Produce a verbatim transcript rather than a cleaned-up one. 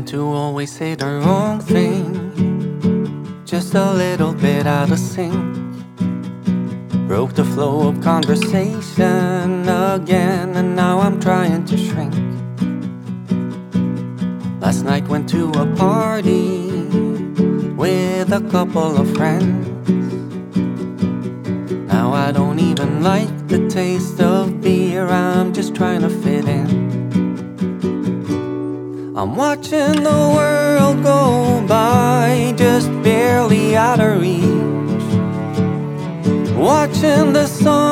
to always say the wrong thing, just a little bit out of sync. Broke the flow of conversation again, and now I'm trying to shrink. Last night went to a party with a couple of friends. Now I don't even like the taste of beer, I'm just trying to fit in. I'm watching the world go by, just barely out of reach. Watching the sun